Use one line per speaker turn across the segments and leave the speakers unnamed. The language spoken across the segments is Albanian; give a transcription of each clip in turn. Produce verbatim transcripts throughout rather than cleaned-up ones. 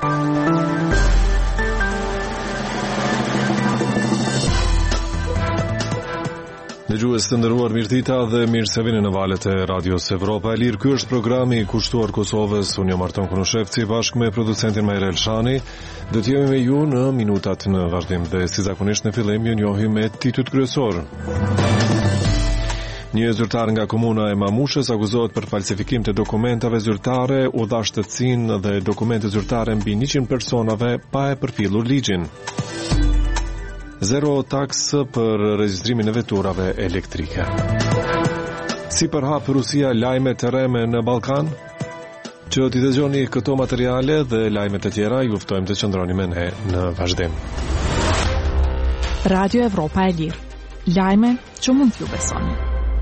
Dëgjues të nderuar, mirëdita dhe mirë se vini në valët e Radios Evropa e Lirë. Ky është programi i kushtuar Kosovës. Unë jam Arton Kunushevci bashkë me producentin Majrel Shani. Do të jemi me ju në minutat në vazhdim dhe si zakonisht në fillim ju njohim me titujt kryesor. Një zyrtar nga komuna e Mamushës akuzohet për falsifikim të dokumentave zyrtare, udhëtësinë dhe dokumente zyrtare mbi njëqind personave pa e përfillur ligjin. Zero taks për regjistrimin e veturave elektrike. Si përhap Rusia lajme të reme në Ballkan? Që t'i dëgjoni këto materiale dhe lajme të tjera, ju ftojmë të qëndroni me ne në vazhdim.
Radio Evropa e Lirë. Lajme që mund t'ju besoni.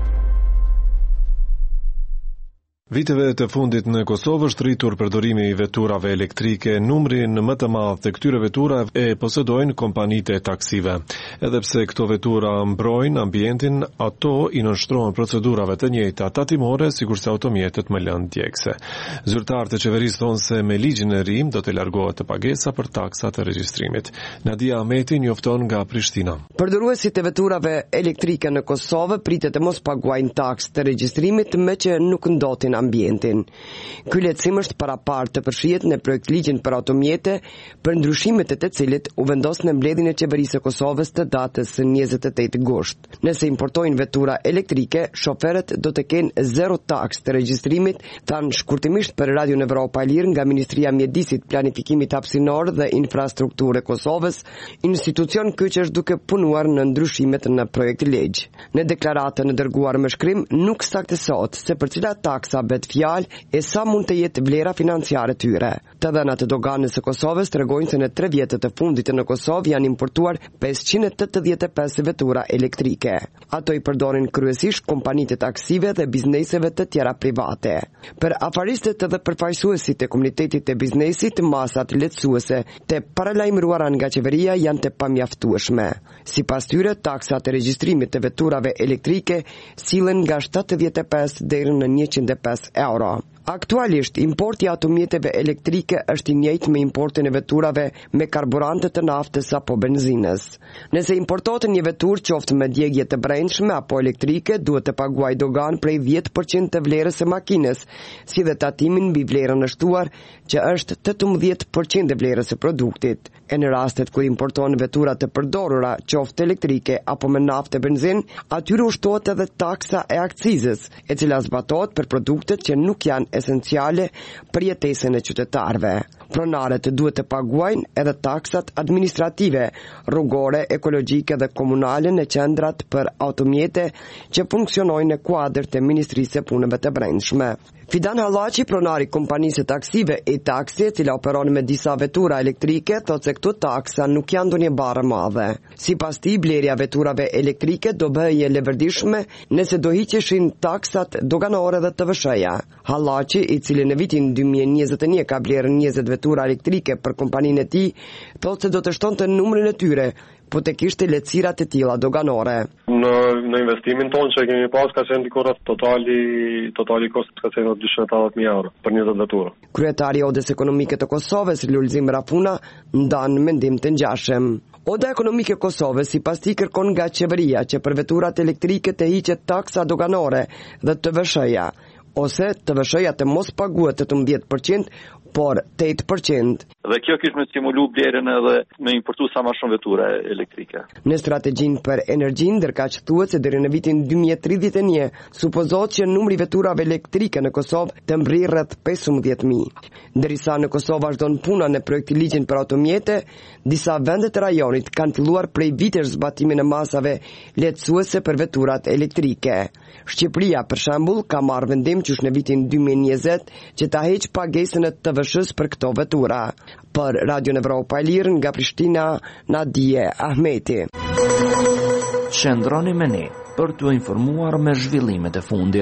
Viteve të fundit në Kosovë është rritur përdorimi i veturave elektrike. Numrin më të madh të këtyre veturave e posedojnë kompanitë e taksive. Edhe pse këto vetura mbrojnë ambientin, ato i nënshtrohen procedurave të njëjta tatimore, sikurse automjetet më lënë djegse. Zyrtarët e qeverisë thonë se me ligjin e ri do të largohet të pagesa për taksat e regjistrimit. Nadia Ahmeti njofton nga Prishtina.
Përdoruesit e veturave elektrike në Kosovë pritet të mos paguajnë taksë të regjistrimit me që nuk ndotin ambientin. Ky lehtësim është parapart të përfshihet në projekt ligjin për automjete, për ndryshimet e të cilit u vendos në mbledhjen e qeverisë së Kosovës të datës së njëzet e tetë gusht. Nëse importojnë vetura elektrike, shoferët do të kenë zero taks të regjistrimit, thanë shkurtimisht për Radio Evropa e Lirë nga Ministria e Mjedisit, Planifikimit Hapësinor dhe Infrastrukturë e Kosovës, institucion ky që është duke punuar në ndryshimet në projekt ligj. Në deklaratën e dërguar me shkrim nuk saktesohet se për cilat taksa bet fjalë e sa mund të jetë vlera financiare tyre. Të dhënat e doganës së Kosovës tregojnë se në tre vjetët të fundit në Kosovë janë importuar pesëqind e tetëdhjetë e pesë vetura elektrike. Ato i përdorin kryesisht kompanitë taksive dhe bizneseve të tjera private. Për afaristët dhe përfaqësuesit e komunitetit të biznesit, masat lehtësuese të paralajmëruara nga qeveria janë të pamjaftueshme. Sipas tyre, taksat e regjistrimit të veturave elektrike sillen nga shtatëdhjetë e pesë deri në njëqind e pesë euro. Aktualisht, importi i automjeteve elektrike është i njëjtë me importin e veturave me karburante të naftës apo benzinës. Nëse importohet një veturë qoftë me djegje të brendshme apo elektrike, duhet të paguajë dogan prej dhjetë përqind të vlerës së makinës, si dhe tatimin mbi vlerën e shtuar, që është tetëmbëdhjetë përqind e vlerës së produktit. E në rastet kur importon vetura të përdorura, qoftë elektrike apo me naftë e benzinë, atyre ushtohet edhe taksa e akcizës, e cila zbatohet për produktet që nuk janë esenciale për jetesën e qytetarëve. Pronarët duhet të paguajnë edhe taksat administrative, rrugore, ekologjike dhe komunale në qendrat për automjete që funksionojnë në kuadër të Ministrisë së Punëve të Brendshme. Fidan Hallaçi, pronari kompanisë taksive e taksi, e cila operon me disa vetura elektrike, thotë se këto taksa nuk janë ndonjë barë madhe. Sipas tij, blerja veturave elektrike do bëhej e levërdishme nëse do hiqeshin taksat doganore dhe T V S-ja. Hallaçi, i cili në vitin dy mijë e njëzet e një ka blerë njëzet vetura elektrike për kompaninë e tij, thotë se do të shtonte numrin e tyre, po të kishte lehtësira të tilla doganore.
Në, në investimin tonë që kemi pas ka qenë diku rreth totali totali kosti ka qenë dyqind e tetëdhjetë mijë euro për njëzet vetura.
Kryetari i Odës Ekonomike të Kosovës, Lulzim Rafuna, ndan mendim të ngjashëm. Oda Ekonomike e Kosovës sipas tij kërkon nga qeveria që për veturat elektrike të hiqet taksa doganore dhe T V S-ja, ose T V S-ja të mos paguhet tetëmbëdhjetë përqind, por tetë përqind.
Dhe kjo kish me stimulu blerjen edhe me importu sa më shumë vetura elektrike.
Në strategjinë për energjinë, ndërkaq thuhet se deri në vitin dy mijë e tridhjetë e një supozohet që numri veturave elektrike në Kosovë të mbërrijë rreth pesëmbëdhjetë mijë. Ndërsa në Kosovë vazhdon puna në projektin ligjin për automjete, disa vende të rajonit kanë filluar prej vitesh zbatimin e masave lehtësuese për veturat elektrike. Shqipëria, për shembull, ka marrë vendim qysh në vitin dy mijë e njëzet që ta heqë pagesën e T V S-s për këto vetura. Për Radio Evropa e Lirë nga Prishtina, Nadia Ahmeti.
Qëndroni me ne për t'u informuar me zhvillimet e fundit.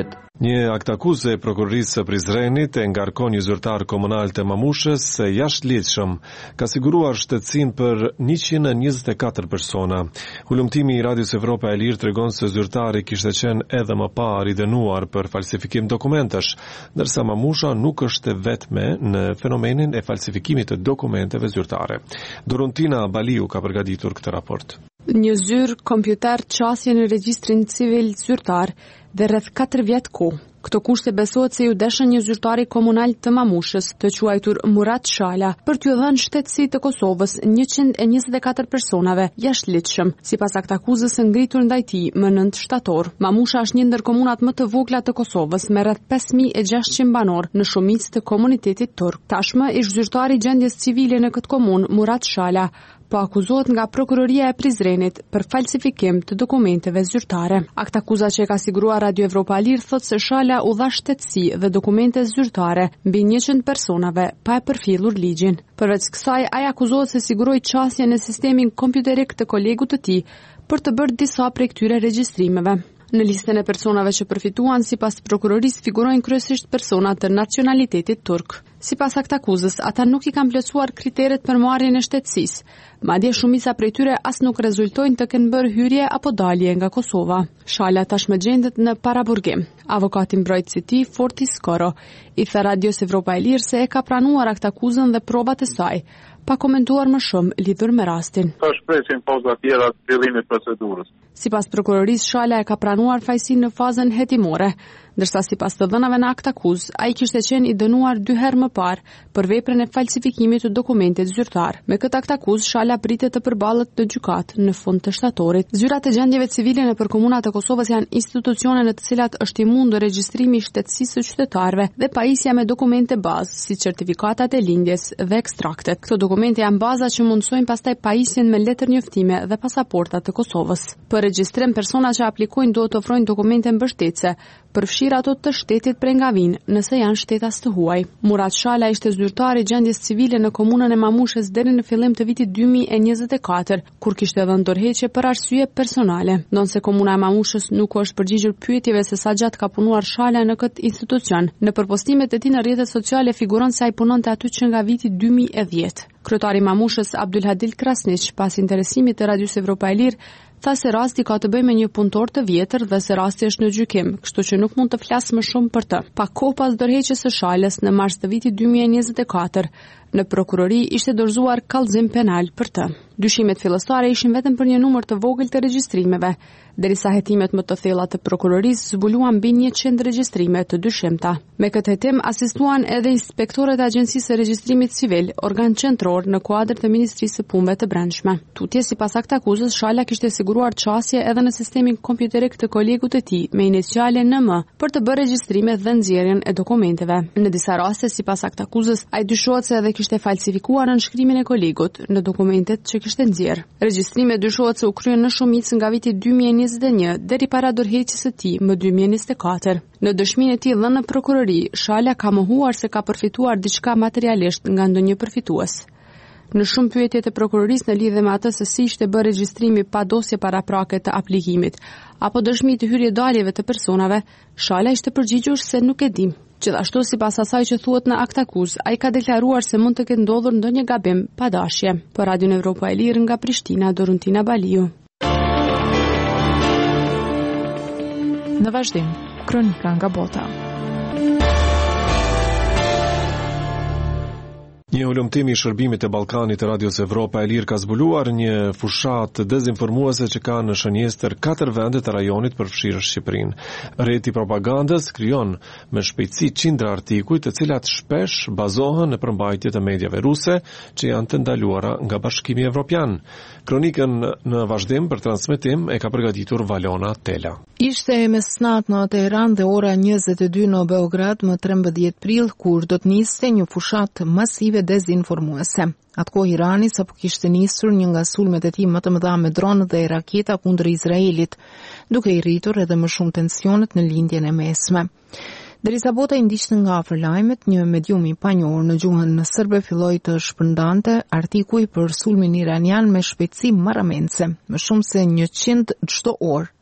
Një akt akuzë e prokurorisë së Prizrenit e ngarkon një zyrtar komunal të Mamushës se jashtëligjshëm ka siguruar shtetësinë për njëqind e njëzet e katër persona. Hulumtimi i Radios Evropa e Lirë tregon se zyrtari kishte qenë edhe më parë i dënuar për falsifikim dokumentesh, ndërsa Mamusha nuk është e vetme në fenomenin e falsifikimit të dokumenteve zyrtare. Dorontina Baliu ka përgatitur këtë raport.
Një zyrë kompjuter qasje në regjistrin civil zyrtar dhe rreth katër vjet kohë. Këto kushte besohet se ju deshën një zyrtari komunal të Mamushës, të quajtur Murat Shala, për t'ju dhënë shtetësi të Kosovës njëqind e njëzet e katër personave jashtëligjshëm, sipas aktakuzës së ngritur ndaj tij më nëntë shtator. Mamusha është një ndër komunat më të vogla të Kosovës me rreth pesë mijë e gjashtëqind banor në shumicë të komunitetit turk. Tashmë ish zyrtari i gjendjes civile në këtë komunë, Murat Shala, po akuzohet nga prokuroria e Prizrenit për falsifikim të dokumenteve zyrtare. Aktakuza që e ka siguruar Radio Evropa Lirë thot se Shala u dha shtetësi dhe dokumente zyrtare mbi njëqind personave pa e përfillur ligjin. Përveç kësaj, ai akuzohet se siguroi qasje në sistemin kompjuterik të kolegut të tij për të bërë disa prej këtyre regjistrimeve. Në listën e personave që përfituan, sipas prokurorisë, figurojnë kryesisht persona të nacionalitetit turk. Sipas aktakuzës, ata nuk i kanë plotësuar kriteret për marrjen e shtetësisë. Madje shumica prej tyre as nuk rezultojnë të kenë bërë hyrje apo dalje nga Kosova. Shala tashmë gjendet në paraburgim. Avokati mbrojtës i tij, Forti Skoro, i tha Radios Evropa e Lirë se e ka pranuar aktakuzën dhe provat e saj, pa komentuar më shumë lidhur me rastin.
Ka shpresin poza tjera të fillimit procedurës.
Sipas prokurorisë, Shala e ka pranuar fajsinë në fazën hetimore, ndërsa sipas të dhënave në akt akuzë, ai kishte qenë i dënuar dy herë më parë për veprën e falsifikimit të dokumentit zyrtar. Me këtë akt akuzë, Shala pritet të përballet në gjykatë në fund të shtatorit. Zyrat e gjendjeve civile nëpër komunat e Kosovës janë institucione në të cilat është i mundur regjistrimi i shtetësisë së qytetarëve dhe pajisja me dokumente bazë, si certifikatat e lindjes dhe ekstraktet. Këto dokumente janë baza që mundsojnë pastaj pajisjen me letër njoftime dhe pasaporta të Kosovës. Për regjistrim, persona që aplikojnë duhet të ofrojnë dokumente mbështetëse, përfshirë ato të shtetit prej ngavin, nëse janë shtetas të huaj. Murat Shala ishte zyrtari i gjendjes civile në komunën e Mamushës deri në fillim të vitit dy mijë e njëzet e katër, kur kishte dhënë dorëheqje për arsye personale. Ndonse komuna e Mamushës nuk është përgjigjur pyetjeve se sa gjatë ka punuar Shala në këtë institucion, në përpostimet e tij në rrjetet sociale figuron se ai punonte aty që nga viti dy mijë e dhjetë. Kryetari i Mamushës, Abdulhadil Krasniq, pas interesimit të Radios Evropa e Lirë, tha se rasti ka të bëjë me një punëtor të vjetër dhe se rasti është në gjykim, kështu që nuk mund të flas më shumë për të. Pa kohë pas dorëheqjes së Shalës në mars të vitit dy mijë e njëzet e katër, në prokurori ishte dorëzuar kallëzim penal për të. Dyshimet fillestare ishin vetëm për një numër të vogël të regjistrimeve, derisa hetimet më të thella të prokurorisë zbuluan mbi njëqind regjistrime të dyshimta. Me këtë hetim asistuan edhe inspektorët e Agjencisë së Regjistrimit Civil, organ qendror në kuadër të Ministrisë së Punëve të Brendshme. Tutje sipas akt akuzës, Shala kishte siguruar çastje edhe në sistemin kompjuterik të kolegut të tij me iniciale N M për të bërë regjistrimet dhe nxjerrjen e dokumenteve. Në disa raste, sipas akt akuzës, ai dyshohet se edhe kishte falsifikuar nënshkrimin e kolegut në dokumentet që kishte nxjerr. Regjistrimet dyshohet se u kryen në shumicë nga viti dy mijë e njëzet e një deri para dorëheqjes së tij më dy mijë e njëzet e katër. Në dëshminë e tij dhënë në prokurori, Shala ka mohuar se ka përfituar diçka materialisht nga ndonjë përfitues. Në shumë pyetje të prokurorisë në lidhje me atë se si ishte bërë regjistrimi pa dosje paraprake të aplikimit apo dëshmi të hyrje daljeve të personave, Shala ishte përgjigjur se nuk e di. Gjithashtu, sipas asaj që thuhet në akt akuzë, ai ka deklaruar se mund të ketë ndodhur ndonjë gabim pa dashje. Për Radion Evropa e Lirë nga Prishtina, Dorontina Baliu. Në vazhdim, kronika nga bota.
Një ulëmtim i shërbimit të Ballkanit të Radios Evropa e Lirë ka zbuluar një fushat dezinformuese që ka në shënjestër katër vende të rajonit përfshirë Shqipërinë. Rrjeti propagandës krijon me shpejtësi qindra artikuj të cilat shpesh bazohen në përmbajtje të medjave ruse që janë të ndaluara nga Bashkimi Evropian. Kronikën në vazhdim për transmetim e ka përgatitur Valona Tela.
Ishte e mesnat në Teheran dhe ora njëzet e dy në Beograd më trembëdhjetë prill kur do të niste një fushat masive dezinformuese. Atko Irani sapo kishte nisur një nga sulmet e tij më të mëdha me dronë dhe raketa kundër Izraelit, duke i rritur edhe më shumë tensionet në lindjen e mesme. Derisa bota i ndiqte nga afër lajmet, një medium i panjohur në gjuhën serbe filloi të shpërndante artikuj për sulmin iranian me shpejtësi marrëmendse, më shumë se njëqind çdo orë,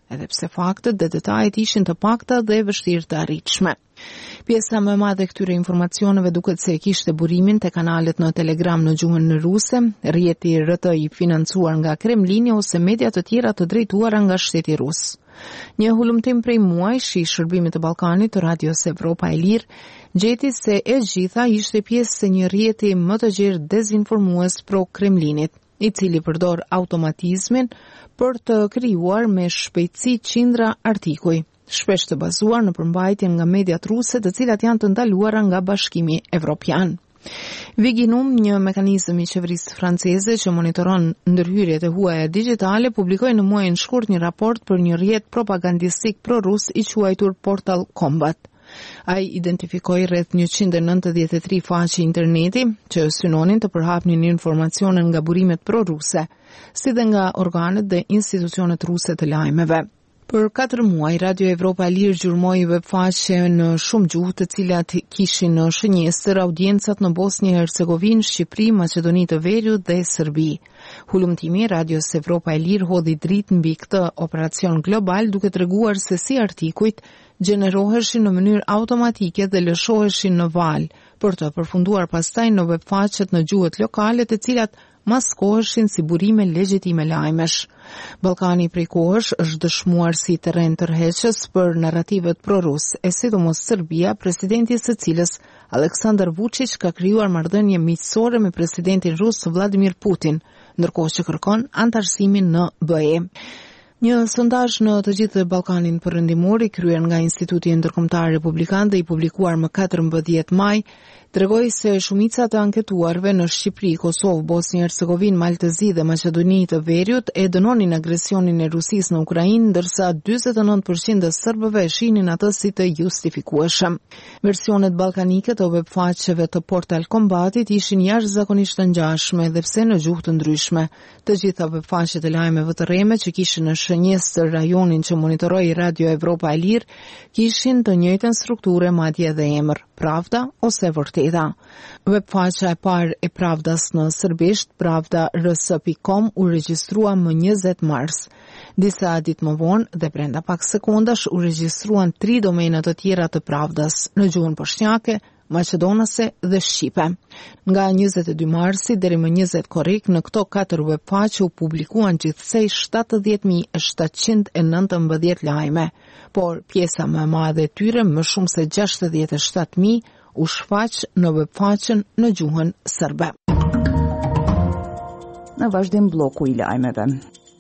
edhe pse faktet dhe detajet ishin të pakta dhe vështirë të arritshme. Pjesa më e madhe e këtyre informacioneve duket se kishte burimin te kanalet në Telegram në gjuhën ruse, rrjeti R T i financuar nga Kremlini ose media të tjera të drejtuara nga shteti rus. Një hulumtim prej muajsh i Shërbimit të Ballkanit të Radios Evropa e Lirë gjeti se e gjitha ishte pjesë e një rrjeti më të gjerë dezinformues pro Kremlinit, i cili përdor automatizmin për të krijuar me shpejtësi qindra artikuj, shpesh të bazuar në përmbajtjen nga mediat ruse, të cilat janë të ndaluara nga Bashkimi Evropian. Viginum, një mekanizëm i qeverisë franceze që monitoron ndërhyrjet e huaja digjitale, publikoi në muajin shkurt një raport për një rrjet propagandistik pro-rus i quajtur Portal Combat. Ai identifikoi rreth njëqind e nëntëdhjetë e tre faqe interneti që synonin të përhapnin informacione nga burimet pro-ruse, si dhe nga organet dhe institucionet ruse të lajmeve. Për katër muaj, Radio Evropa e Lirë gjurmoi webfaqe në shumë gjuhë, të cilat kishin në shënjestër audiencat në Bosnjë e Hercegovinë, Shqipëri, Maqedoni të Veriut dhe Serbi. Hulumtimi Radios Evropa e Lirë hodhi dritë mbi këtë operacion global, duke treguar se si artikujt gjeneroheshin në mënyrë automatike dhe lëshoheshin në val, për të përfunduar pastaj në webfaqet në gjuhët lokale, të cilat maskoheshin si burime legjitime lajmesh. Ballkani prej kohësh është dëshmuar si terren tërheqës për narrativet pro-rus, e sidomos Serbia, presidenti së cilës Aleksandar Vučić ka krijuar marrëdhënie miqësore me presidentin rus Vladimir Putin, ndërkohë që kërkon antarësimin në B E. Një sondazh në të gjithë Ballkanin Perëndimor i kryer nga Instituti Ndërkombëtar Republikan dhe i publikuar më katërmbëdhjetë maj tregoi se shumica e anketuarve në Shqipëri, Kosovë, Bosnjë e Hercegovinë, Maltezi dhe Maqedoni të Veriut e dënonin agresionin e Rusisë në Ukrainë, ndërsa dyzet e nëntë përqind e serbëve e shihnin atë si të justifikueshëm. Versionet ballkanike të webfaqeve të Portal Combatit ishin jashtëzakonisht të ngjashme edhe pse në gjuhë të ndryshme. Të gjitha webfaqet e lajmeve të rreme që kishin në shënjestër rajonin që monitoroi Radio Evropa e Lirë kishin të njëjtën strukturë, madje edhe emër, Pravda ose Vërteta. Webfaqja e parë e Pravdas në serbisht, pravda r s punkt com, u regjistrua më njëzet mars. Disa ditë më vonë dhe brenda pak sekondash u regjistruan tri domena të tjera të Pravdas në gjuhën bosnjake, maqedonase dhe shqipe. Nga njëzet e dy marsi deri më njëzet korrik në këto katër webfaqe u publikuan gjithsej shtatëdhjetë mijë shtatëqind e nëntëmbëdhjetë lajme, por pjesa më e madhe e tyre, më shumë se gjashtëdhjetë e shtatë mijë, u shfaq në webfaqen në gjuhën serbe.
Në vazhdim bloku i lajmeve.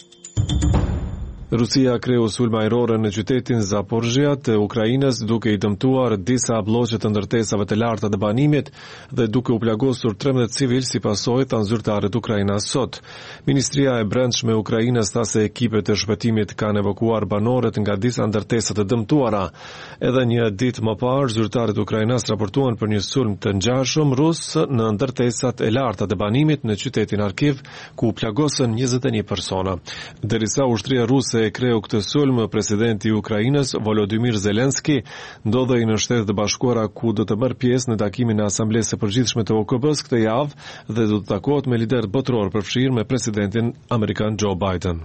Rusia kreu sulm ajrore në qytetin Zaporizhia të Ukrainës, duke i dëmtuar disa blloqe të ndërtesave të larta të banimit dhe duke u plagosur trembëdhjetë civil si pasojë të zyrtarët ukrainas sot. Ministria e Brendshme e Ukrainës tha se ekipet e shpëtimit kanë evakuuar banorët nga disa ndërtesa të dëmtuara. Edhe një ditë më parë, zyrtarët ukrainas raportuan për një sulm të ngjashëm rus në ndërtesat e larta të banimit në qytetin Arkiv, ku u plagosën njëzet e një persona. Derisa ushtria ruse e kreu këtë sulm, presidenti i Ukrainës Volodymyr Zelenski ndodhej në Shtetet e Bashkuara, ku do të marrë pjesë në takimin e Asamblesë së Përgjithshme të O K B-s këtë javë dhe do të takohet me liderët botëror përfshirë me presidentin amerikan Joe Biden.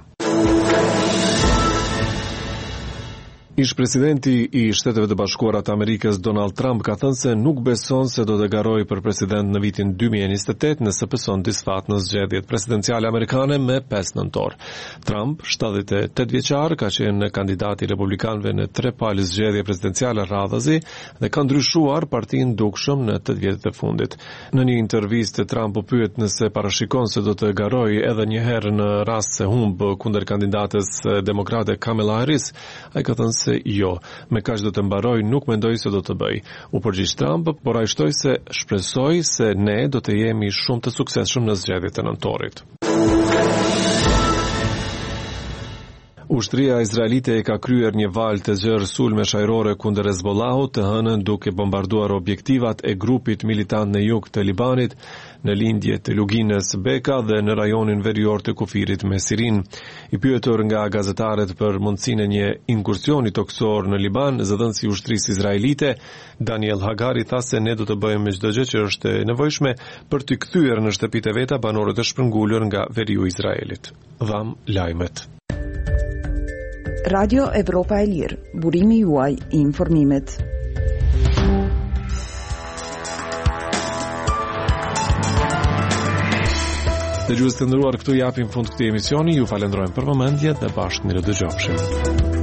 Ish-presidenti i Shteteve të Bashkuara të Amerikës Donald Trump ka thënë se nuk beson se do të garojë për president në vitin dy mijë e njëzet e tetë nëse pëson disfat në zgjedhjet presidenciale amerikane me pesë nëntor. Trump, shtatëdhjetë e tetë vjeçar, ka qenë kandidati republikanëve në tre palë zgjedhje presidenciale radhazi dhe ka ndryshuar partinë dukshëm në tetë vjetët e fundit. Në një intervistë, Trump u pyet nëse parashikon se do të garojë edhe një herë në rast se humb kundër kandidates demokrate Kamala Harris. Ai ka thënë se jo, me kaq do të mbaroj, nuk mendoj se do të bëj. U përgjigj Trump, por ai shtoi se shpresoj se ne do të jemi shumë të suksesshëm në zgjedhjet e nëntorit. Ushtria izraelite e ka kryer një val të gjerë sulmesh ajrore kundër Hezbollahut të hënën, duke bombarduar objektivat e grupit militant në jug të Libanit, në lindje të luginës Beka dhe në rajonin verior të kufirit me Sirin. I pyetur nga gazetarët për mundësinë e një inkursioni toksor në Liban, zëdhënësi i ushtrisë izraelite Daniel Hagari tha se ne do të bëjmë çdo gjë që është e nevojshme për të kthyer në shtëpitë e veta banorët e shpërngulur nga veriu i Izraelit. Dham lajmet.
Radio Evropa e Lirë, burimi juaj i informimit.
Dëgjues të nderuar, këtu japim fund këtij emisioni. Ju falenderojmë për vëmendje dhe bashkë mirë dëgjofshim.